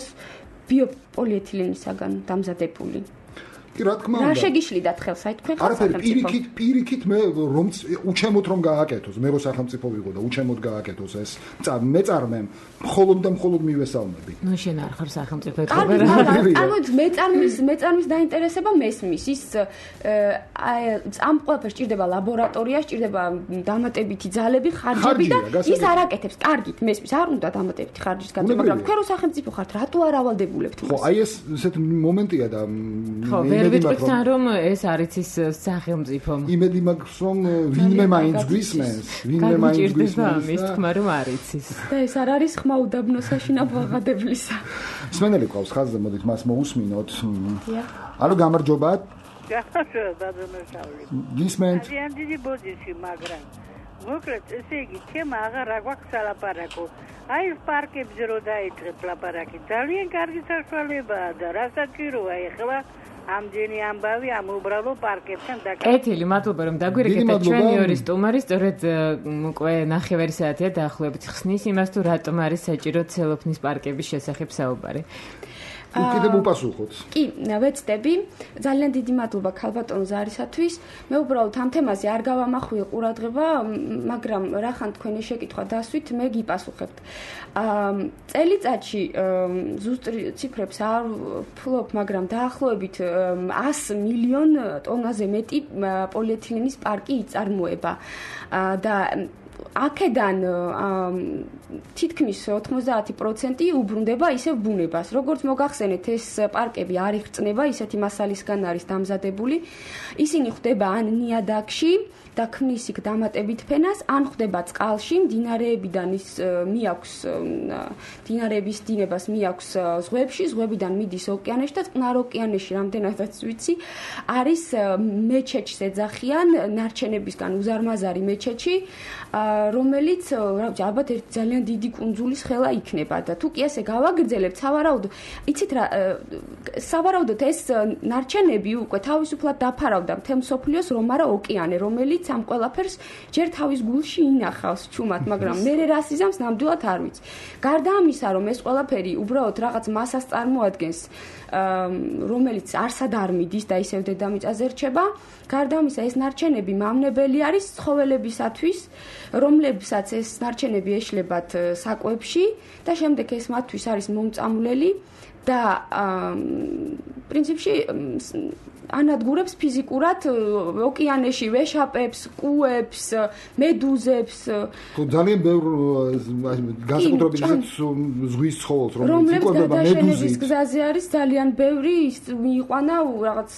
Speaker 3: ბიოპოლიეთილენისაგან დამზადებული.
Speaker 2: კი რა თქმა უნდა.
Speaker 3: რა შეგიშლიდათ ხელს, აი თქვენ ხართ სახელმწიფო.
Speaker 2: პირიქით, პირიქით მე რომ უჩემოთ რომ გააკეთოს, მე რო სახელმწიფო ვიყო და უჩემოთ გააკეთოს ეს მეწარმემ, მხოლოდ და მხოლოდ მივესალმები.
Speaker 4: ნუ შენ არ ხარ სახელმწიფო ეთქობა
Speaker 3: რა. ანუ მეწარმის მეწარმის დაინტერესება მესმის. ის აი ამ ყველაფერს ჭირდება ლაბორატორია, ჭირდება დამატებითი ძალები, ხარჯები და ის არ აკეთებს. კარგით, მესმის, არ უნდა დამატებითი ხარჯის გაწევა, მაგრამ თქვენ რო სახელმწიფო ხართ, რატო არ ავალდებულებთ მას?
Speaker 2: ხო, აი ეს ესეთ მომენტია და
Speaker 4: ხო, ვერ ვიტყვით რომ ეს არის ის სახელმწიფო.
Speaker 2: იმედი მაქვს რომ ვინმე მაინც გვისმენს, ვინმე მაინც გვისმენს.
Speaker 4: ის თქმა რომ არ იცის.
Speaker 3: და ეს არ არის ხმა უდაბნო საშინაო აღადებლისა.
Speaker 2: სმენელი ყავს ხაზზე, მოდით მას მოусმინოთ. ალო, გამარჯობა.
Speaker 5: გამარჯობა, დადმოსავლი.
Speaker 2: გისმენთ.
Speaker 5: ძალიან დიდი ბოდიში, მაგრამ მოკლედ, ესე იგი, თემა აღარ რა გვაქვს ლაპარაკო. აი პარკებზე რო დაიწყებ ლაპარაკი, ძალიან კარგი საშუალებაა და რა საჭიროა ეხლა ამდენი ამბავი ამ უბრალო პარკებთან დაკავშირებით.
Speaker 4: კეთილი, მადლობა რომ დაგვირეკეთ და ჩვენი ორი სტუმარი სწორედ უკვე ნახევარი საათია დაახლოებით ხსნის იმას თუ რატომ არის საჭირო ცელოფნის პარკების შესახებ საუბარი.
Speaker 2: უკიდე მოპასუხოთ.
Speaker 3: კი, ვეცდები. ძალიან დიდი მადლობა ქალბატონ ზარისათვის. მე უბრალოდ ამ თემაზე არ გავამახვილ ყურადღება, მაგრამ რახან თქვენი შეკითხვა დასვით, მე გიპასუხებთ. აა წელიწადში ზუსტ ციფრებს არ ვფლობ, მაგრამ დაახლოებით ას მილიონ ტონაზე მეტი პოლიეთილენის პარკი იწარმოება. და აქედან თითქმის ოცდაათი პროცენტი უბრუნდება ისევ ბუნებას. როგორც მოგახსენეთ, ეს პარკები არ იხსნება, ისეთი მასალისგან არის დამზადებული. ისინი ხდება ან ნიადაგში და ქმნის იქ დამატებით ფენას, ან ხდება წყალში, მდინარეებიდან ის მიაქვს მდინარეების დინებას მიაქვს ზღვებში, ზღვებიდან მიდის ოკეანეში და წყნარ ოკეანეში, რამდენადაც ვიცი, არის მეჩეთს ეძახიან ნარჩენებისგან უზარმაზარი მეჩეთი, რომელიც, რა ვიცი, ალბათ ერთ ძალიან დიდი კუნძულის ხელა იქნება და თუ კი ესე გავაგრძელებთ, სავარაუდოდ, იცით რა, სავარაუდოდ ეს ნარჩენები უკვე თავისუფლად დაფარავდა მთელ მსოფლიოს რომარა ოკეანე, რომელიც რომელიც ამ ყველაფერს ჯერ თავის გულში ინახავს ჩუმად, მაგრამ მე რას იზამს ნამდვილად არ ვიცი. გარდა ამისა, რომ ეს ყველაფერი უბრალოდ რაღაც მასას წარმოადგენს, რომელიც არსად არ მიდის და ისევ დედამიწაზე რჩება, გარდა ამისა ეს ნარჩენები მავნებელი არის ცხოველებისათვის, რომლებსაც ეს ნარჩენები ეშლებათ საკვებში და შემდეგ ეს მათთვის არის მომწამვლელი და პრინციპში ანადგურებს ფიზიკურად ოკეანეში ვეშაპებს, კუებს, მედუზებს.
Speaker 2: თუ ძალიან ბევრ განსაკუთრებით ზღვის ცხოველს, რომელიც იკვებება მედუზით.
Speaker 3: რომლებიც გზაზე არის ძალიან ბევრი, მიიყვანა რაღაც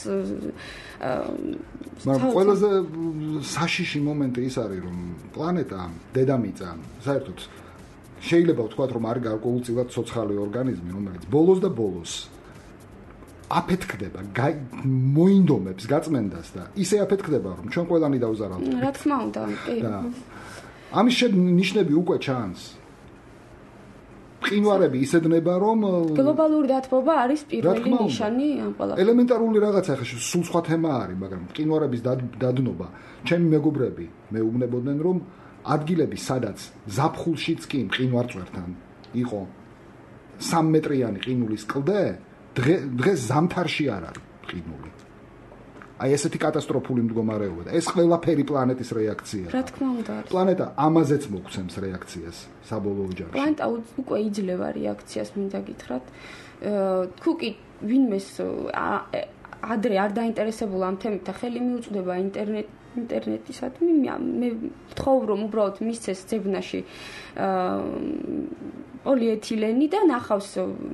Speaker 2: მაგრამ ყველაზე საშიში მომენტი ის არის, რომ პლანეტა, დედამიწა, საერთოდ შეიძლება ვთქვათ, რომ არის გარკვეულწილად ცოცხალი ორგანიზმი, რომელიც ბოლოს და ბოლოს აფეთქდება, მოინდომებს გაწმენდას და ისე აფეთქდება, რომ ჩვენ ყველანი დავზარავთ.
Speaker 3: რა თქმა უნდა, კი.
Speaker 2: ამის ნიშნები უკვე ჩანს. მყინვარები ისედნება, რომ
Speaker 3: გლობალური დათბობა არის პირველი ნიშანი ამ ყველაფერს.
Speaker 2: ელემენტარული რაღაცა, ხა სულ სხვა თემა არის, მაგრამ მყინვარების დადნობა, ჩემი მეგობრები მეუბნებოდნენ, რომ ადგილები, სადაც ზაფხულშიც კი მყინვარწვერთან იყო სამ მეტრიანი ყინულის კლდე, დღეს ზამთარში არ არის ყინული. აი ესეთი კატასტროფული მდგომარეობა და ეს ყველაფერი პლანეტის რეაქცია.
Speaker 3: რა თქმა უნდა.
Speaker 2: პლანეტა ამაზეც მოგცემს რეაქციას საბოლოო ჯამში.
Speaker 3: პლანეტა უკვე იძლევა რეაქციას, მინდა გითხრათ. თუ კი ვინმეს ადრე არ დაინტერესებულა ამ თემით და ხელი მიუწვდება ინტერნეტ ინტერნეტისადმი, მე ვთხოვ, რომ უბრალოდ მისცეს ძებნაში პოლიეთილენი და ნახავს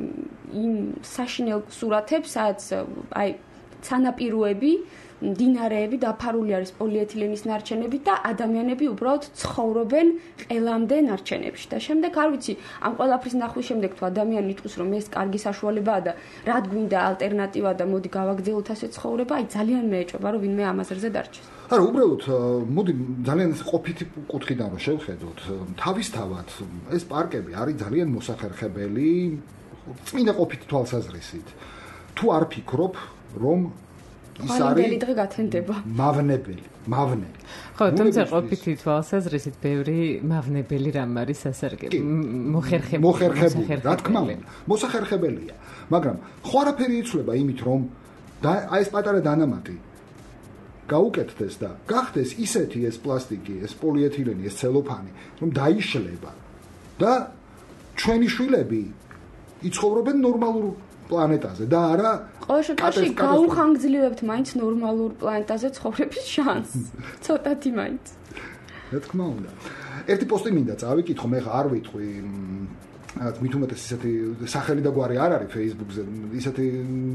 Speaker 3: იმ საშინელ სურათებს, სადაც აი სანაპიროები, მდინარეები დაფარული არის პოლიეთილენის ნარჩენებით და ადამიანები უბრალოდ ცხოვრობენ ყელამდე ნარჩენებში. და შემდეგ არ ვიცი, ამ ყველაფრის ნახვის შემდეგ თუ ადამიანი იტყვის, რომ ეს კარგი საშუალებაა და რა გვინდა ალტერნატივა და მოდი გავაგრძელოთ ასე ცხოვრება, აი ძალიან მეეჭვება, რომ ვინმე ამაზრზე დარჩეს.
Speaker 2: არა, უბრალოდ მოდი ძალიან ყოფითი კუთხიდან რომ შევხედოთ, თავისთავად ეს პარკები არის ძალიან მოსახერხებელი წმინდა ყოფითი თვალსაზრისით. თუ არ ფიქრობ, რომ ის არის
Speaker 3: დღე გათენდება.
Speaker 2: მავნებელი, მავნელი.
Speaker 4: ხო, თუმცა ყოფითი თვალსაზრისით ბევრი მავნებელი რამ არის სასარგებლო, მოხერხებული.
Speaker 2: მოხერხებული, რა თქმა უნდა, მოსახერხებელია, მაგრამ ხო არაფერი იცვლება იმით, რომ აი ეს პატარა დანამატი გაუკეთდეს და გახდეს ისეთი ეს პლასტიკი, ეს პოლიეთილენი, ეს ცელოფანი, რომ დაიშლება და ჩვენი შვილები იცხოვრობენ ნორმალურ პლანეტაზე და არა
Speaker 3: ყოველ შემთხვევაში გაუხანგრძლივებთ მაინც ნორმალურ პლანეტაზე ცხოვრების შანსს. ცოტათი მაინც.
Speaker 2: რა თქმა უნდა. ერთი პოსტი მინდა წავიკითხო, მე არ ვიტყვი რაღაც მით უმეტეს ისეთი სახელი და გვარი არ არის Facebook-ზე, ისეთი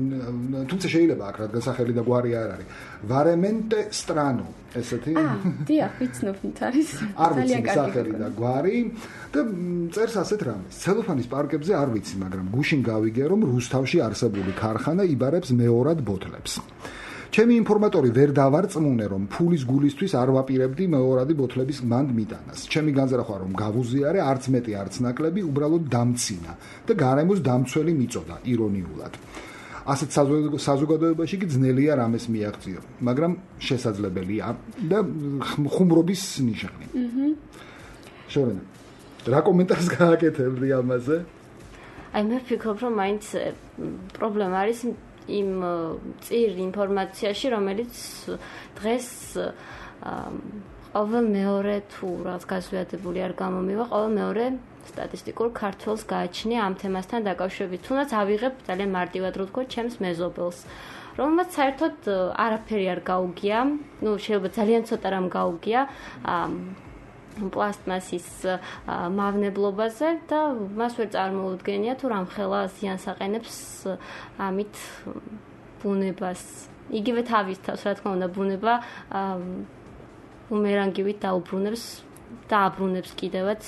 Speaker 2: თუმცა შეიძლება აქ რადგან სახელი და გვარი არ არის. Varamente strano, ესეთი.
Speaker 3: აა, დიახ, ვიცნობ მით არის.
Speaker 2: არ ვიცი სახელი და გვარი და წერს ასეთ რამეს. ცელოფანის პარკებზე არ ვიცი, მაგრამ გუშინ გავიგე, რომ რუსთავში არსებული ქარხანა იბარებს მეორად ბოთლებს. ჩემი ინფორმატორი ვერ დავარწმუნე, რომ ფულის გულისთვის არ ვაპირებდი მეორადი ბოთლების მანდ მიტანას. ჩემი განზრახვა, რომ გავუზიარე, არც მეტი, არც ნაკლები, უბრალოდ დამცინა და გარემოს დამცველი მიწოდა ირონიულად. ასეთ საზოგადოებაში კი ძნელია რამეს მიაღწიო, მაგრამ შესაძლებელია და ხუმრობის ნიშანი. აჰა. შორენა. რა კომენტარს გააკეთებდი ამაზე?
Speaker 1: აი მე ვფიქრობ, რომ მაინც პრობლემა არის იმ წირ ინფორმაციაში, რომელიც დღეს ყოველ მეორე თუ რაღაც გაზვიადებული არ გამომივა, ყოველ მეორე სტატისტიკურ ქართველს გააჩნია ამ თემასთან დაკავშირებით. თუნდაც ავიღებ ძალიან მარტივად რო ვთქვა ჩემს მეზობელს, რომელმაც საერთოდ არაფერი არ გაუგია, ну შეიძლება ძალიან ცოტა რამ გაუგია პლასტმასის მავნებლობაზე და მას ვერ წარმოუდგენია თუ რამხელა ზიანს აყენებს ამით ბუნებას. იგივე თავის თავს, რა თქმა უნდა, ბუნება ბუმერანგივით დაუბრუნებს და აბრუნებს კიდევაც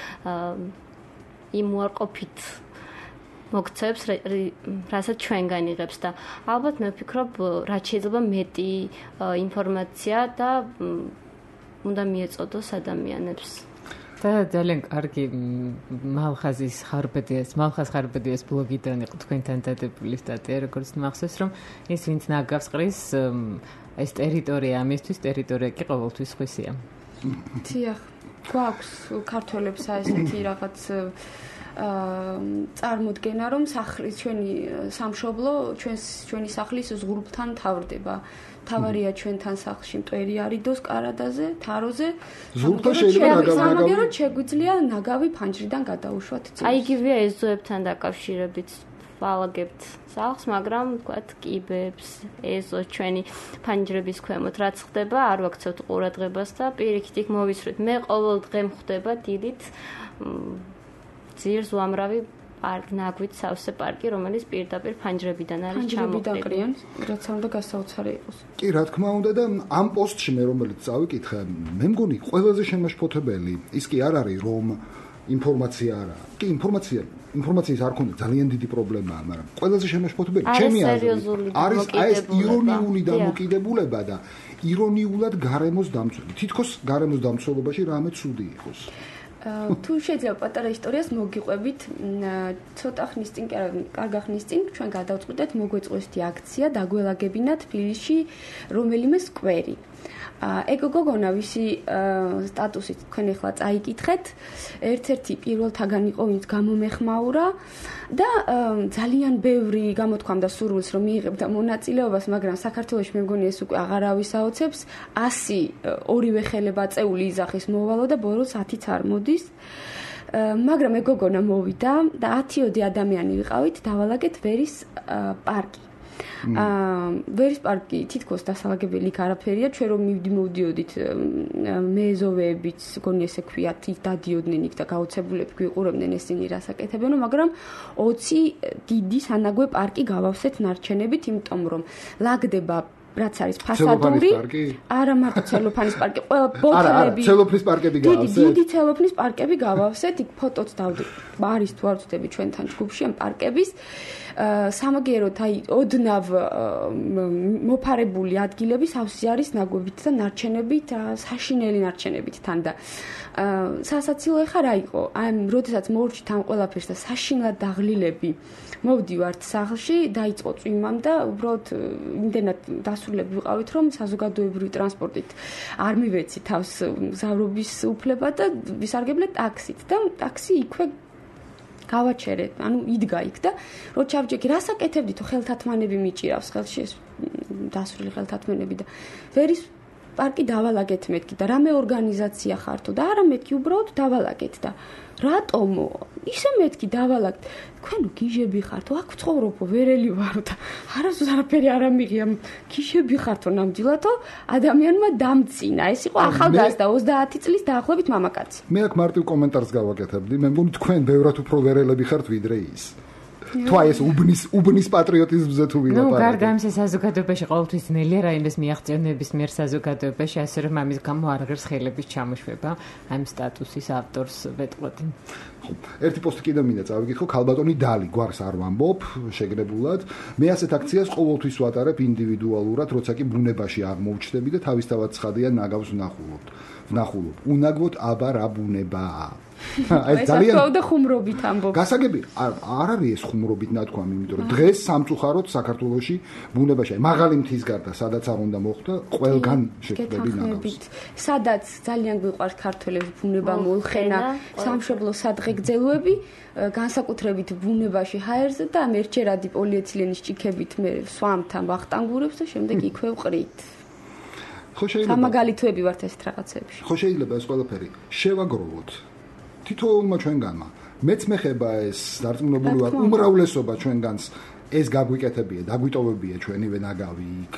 Speaker 1: იმ უარყოფით მოგცემს, რასაც ჩვენგან იღებს და ალბათ მე ვფიქრობ, რაც შეიძლება მეტი ინფორმაცია და უნდა მიეწოდოს ადამიანებს.
Speaker 4: და ძალიან კარგი მალხაზის ხარბედიას, მალხაზ ხარბედიას ბლოგიდან იყო თქვენთან დადებული სტატია, როგორც მახსოვს, რომ ის ვინც ნაგავს ყრის, ეს ტერიტორია, ამისთვის ტერიტორია კი ყოველთვის ხვისია.
Speaker 3: თია, გვაქვს ქართველებს ესეთი რაღაც წარმოდგენა, რომ სახლის ჩვენი სამშობლო, ჩვენს ჩვენი სახლის ზღურბთან თავდება. თავარია ჩვენთან სახლში მტვერი არიდოს კარადაზე, თაროზე.
Speaker 2: ზღურბთან შეიძლება ნაგავი
Speaker 3: სამაგეროდ შეგვიძლია ნაგავი ფანჯრიდან გადაუშვათ.
Speaker 1: აი იგივეა ეზოებთან დაკავშირებით. ვალაგებთ სახლს, მაგრამ თქვათ კიბებს, ეზო ჩვენი ფანჯრების ქვემოთ რაც ხდება, არ ვაქცევთ ყურადღებას და პირიქით იქ მოვისვრით. მე ყოველ დღე მხვდება დილით ძირს უამრავი პარკ ნაგვით სავსე პარკი, რომელიც პირდაპირ ფანჯრებიდან არის ჩამოყრილი.
Speaker 3: რაც უნდა გასაოცარი იყოს.
Speaker 2: კი, რა თქმა უნდა და ამ პოსტში მე რომელიც წავიკითხე, მე მგონი ყველაზე შემაშფოთებელი ის კი არ არის რომ ინფორმაცია არა. კი, ინფორმაცია, ინფორმაციის არ ქონდა ძალიან დიდი პრობლემაა, მაგრამ ყველაზე შემაშფოთებელი ჩემი აზრით არის ეს ირონიული დამოკიდებულება და ირონიულად გარემოს დამცველი. თითქოს გარემოს დამცველობაში რამე ცუდი იყოს.
Speaker 3: თუ შეიძლება პატარა ისტორიას მოგიყვებით, ცოტა ხნის წინ, კარგა ხნის წინ ჩვენ გადავწყვიტეთ მოგვეწყვეტი აქცია დაგველაგებინათ თბილისში რომელიმე სკვერი. ეგო გოგონა ვისი სტატუსით თქვენ ახლა წაიკითხეთ, ერთ-ერთი პირველთაგან იყო ვინც გამომეხმაურა და ძალიან ბევრი გამოთქვამდა სურვილს რომ მიიღებდა მონაწილეობას, მაგრამ საქართველოში მე მგონი ეს უკვე აღარავის აოცებს, ასი ორივე ხელებაწეული იძახის მოვალო და ბოლოს ათიც არ მოდის. მაგრამ ეგ გოგონა მოვიდა და ათიოდე ადამიანი ვიყავით, დავალაგეთ ვერის პარკი. ვერის პარკი თითქოს დასალაგებელი იქ არაფერია, ჩვენ რომ მივდიოდით მეზოვეებიც, გონი ესე ქვიათ, იქ დადიოდნენ იქ და გაოცებულები გვიყურებდნენ ესენი რას აკეთებენ, მაგრამ ოცი დიდი სანაგვე პარკი გავავსეთ ნარჩენებით, იმიტომ რომ ლაგდება რაც არის ფასადური, არა მარტო ცელოფანის პარკი, ყველა ბოთლები.
Speaker 2: არა, ცელოფნის პარკები გავავსეთ.
Speaker 3: დიდი დიდი ცელოფნის პარკები გავავსეთ, იქ ფოტოც დავდი. არის თუ არ ვწდები ჩვენთან ჯგუფში ამ პარკების. სამაგიეროდ აი ოდნავ მოფარებული ადგილები სავსე არის ნაგვებით და ნარჩენებით, საშინელი ნარჩენებით თან და სასაცილო ეხა რა იყო? აი, როდესაც მოვურჩით ამ ყველაფერს და საშინლად დაღლილები მოვდივართ სახლში, დაიწყო წვიმამ და უბრალოდ იმდენად დასრულები ვიყავით, რომ საზოგადოებრივი ტრანსპორტით არ მივეცი თავს მგზავრობის უფლება და ვისარგებლეთ ტაქსით და ტაქსი იქვე გავაჩერეთ, ანუ იდგა იქ და რო ჩავჭიქი, რას აკეთებდითო, ხელთათმანები მიჭირავს ხელში ეს დასრული ხელთათმანები და ვერის პარკი დავალაგეთ მეთქი და რამე ორგანიზაცია ხართო და არა მეთქი, უბრალოდ დავალაგეთ და რატომო? ისე მეთქი დავალაგეთ. თქვენო გიჟები ხართო, აქ ცხოვრობო, ვერელი ვარო და არასდროს არაფერი არ ამიღია. გიჟები ხართო ნამდვილადო, ადამიანმა დამცინა. ეს იყო ახალგაზრდა ოცდაათი წლის დაახლოებით მამაკაცი.
Speaker 2: მე აქ მარტივ კომენტარს გავაკეთებდი. მე მგონი თქვენ ბევრად უფრო ვერელები ხართ ვიდრე ის. თუ აი ეს უბნის უბნის პატრიოტიზმზე თუ ვილაპარაკეთ.
Speaker 4: ნუ გარდა ამისა საზოგადოებაში ყოველთვის ძნელია რაიმეს მიაღწევნების მიერ საზოგადოებაში, ასე რომ ამის გამო არ ღირს ხელების ჩამოშვება ამ სტატუსის ავტორს ვეტყვი.
Speaker 2: ხო, ერთი პოსტი კიდე მინდა წავიკითხო, ქალბატონი დალი, გვარს არ ვამბობ, შეგრებულად. მე ასეთ აქციას ყოველთვის ვატარებ ინდივიდუალურად, როცა კი ბუნებაში აღმოჩნდები და თავისთავად ცხადია ნაგავს ვნახულობთ. ვნახულობ. უნაგბოდ აბა რა ბუნებაა.
Speaker 3: ეს ძალიან და ხუმრობით ამბობ.
Speaker 2: გასაგები არ არის ეს ხუმრობით ნათქვამი, იმიტომ რომ დღეს სამწუხაროდ საქართველოში ბუნებაში მაღალი მთის გარდა, სადაც არ უნდა მოხვდა, ყველგან შეხვდები ნაგავს.
Speaker 3: სადაც ძალიან გვიყვარს ქართველებს ბუნება მოუხენა, სამშობლო სადღეგრძელოები, განსაკუთრებით ბუნებაში ჰაერზე და მერჩერადი პოლიეთილენის ჭიქებით მე სვამთან ვახტანგურებს და შემდეგ იქვე ვყრით.
Speaker 2: ხო შეიძლება.
Speaker 3: სამაგალითოები ვართ ეს რაღაცებში.
Speaker 2: ხო შეიძლება ეს ყველაფერი შევაგროვოთ. თითოეულმა ჩვენგანმა მეც მეხება ეს დარწმუნებული ვარ უმრავლესობა ჩვენგანს ეს გაგვიკეთებია დაგვიტოვებია ჩვენივე ნაგავი იქ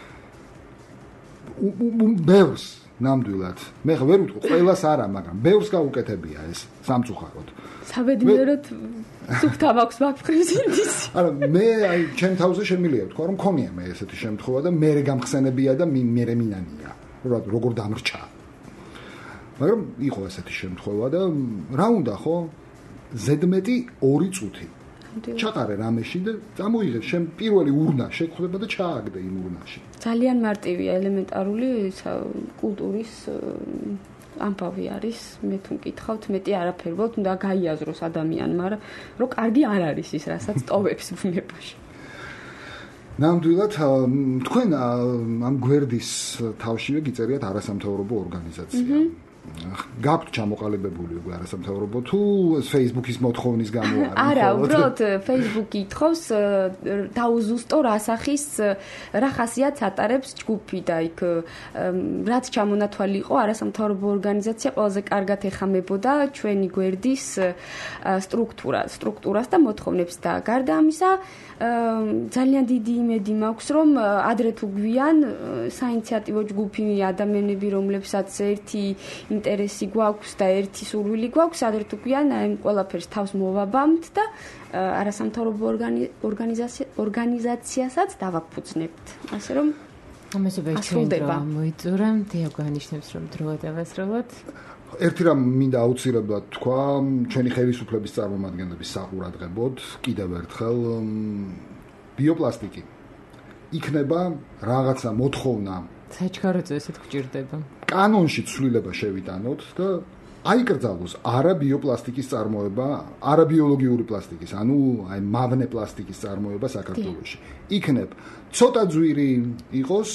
Speaker 2: ბევრს ნამდვილად მე ხ ვერ ვიტყვი ყველას არა მაგრამ ბევრს გაუკეთებია ეს სამწუხაროდ
Speaker 3: საბედნიეროდ სუფთა მაქვს მაგფრიზინდის
Speaker 2: არა მე აი ჩემ თავზე შემიძლია ვთქვა რომ მქონია მე ესეთი შემთხვევა და მე გამხსენებია და მე მინანია როგორ დამრჩა მაგრამ იყო ესეთი შემთხვევა და რა უნდა ხო ზედმეტი ორი წუთი ჩაყარე რამეში და წამოიღე შენ პირველი ურნა შეგხვდება და ჩააგდე იმ ურნაში
Speaker 3: ძალიან მარტივია ელემენტარული კულტურის ამბავი არის, მე თუ მკითხავთ, მეტი არაფერი ვთქვათ, უნდა გაიაზროს ადამიანმა, რომ კარგი არ არის ის, რასაც ტოვებს ბუნებაში.
Speaker 2: ნამდვილად თქვენ ამ გვერდის თავშივე გიწერიათ არასამთავრობო ორგანიზაცია. გაქვთ ჩამოყალიბებული უკვე არასამთავრობო თუ Facebook-ის მოთხოვნის გამო არის?
Speaker 3: არა, უბრალოდ Facebook-ი ითხოვს დაუზუსტო რასახის რა ხასიათს ატარებს ჯგუფი და იქ რაც ჩამონათვალი იყო არასამთავრობო ორგანიზაცია ყველაზე კარგად ეხამებოდა ჩვენი გვერდის სტრუქტურა, სტრუქტურას და მოთხოვნებს და გარდა ამისა ძალიან დიდი იმედი მაქვს, რომ ადრე თუ გვიან საინიციატივო ჯგუფი ადამიანები, რომლებსაც ერთი ინტერესი გვაქვს და ერთი სურვილი გვაქვს, ადრე თუ გვიან ამ ყველაფერს თავს მოვაბამთ და არასამთავრობო ორგანიზაციასაც დავაფუძნებთ. ასე რომ
Speaker 4: ამაზე შეიძლება მოიწურა, დიახ, გვანიშნებს რომ დროა დავასრულოთ.
Speaker 2: ერთი რამ მინდა აუცილებლად თქვა, ჩვენი ხელისუფლების წარმომადგენლების საყურადღებოდ, კიდევ ერთხელ ბიოპლასტიკი იქნება რაღაცა მოთხოვნა
Speaker 4: საჩქარო წესით გჭირდება.
Speaker 2: კანონში ცვლილება შევიტანოთ და აიკრძალოს არა ბიოპლასტიკის წარმოება, არა ბიოლოგიური პლასტიკის, ანუ აი მავნე პლასტიკის წარმოება საქართველოში. იქნებ ცოტა ძვირი იყოს,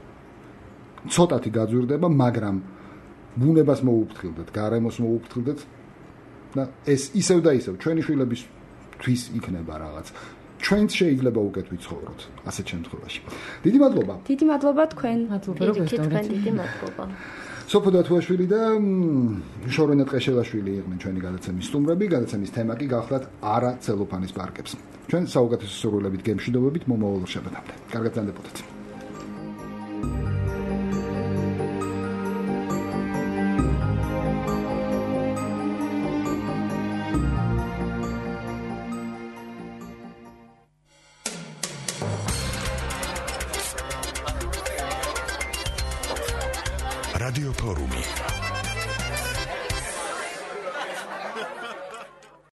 Speaker 2: ცოტათი გაძვირდება, მაგრამ ბუნებას მოუფრთხილდეთ, გარემოს მოუფრთხილდეთ და ეს ისევ და ისევ ჩვენი შვილებისთვის იქნება რაღაც. ჩვენც შეიძლება უკეთ ვიცხოვროთ ასეთ შემთხვევაში. დიდი მადლობა.
Speaker 3: დიდი მადლობა თქვენ.
Speaker 4: მადლობა რომ
Speaker 1: გესტუმრეთ. დიდი მადლობა.
Speaker 2: სოფო დათუაშვილი და შორენა ტყეშელაშვილი იყვნენ ჩვენი გადაცემის სტუმრები. გადაცემის თემა კი გახლავთ არა ცელოფანის პარკებს. ჩვენ საუკეთესო სურვილებით გემშვიდობებით მომავალ შაბათამდე. კარგად გრძანდებოდეთ.
Speaker 6: Radio Forum.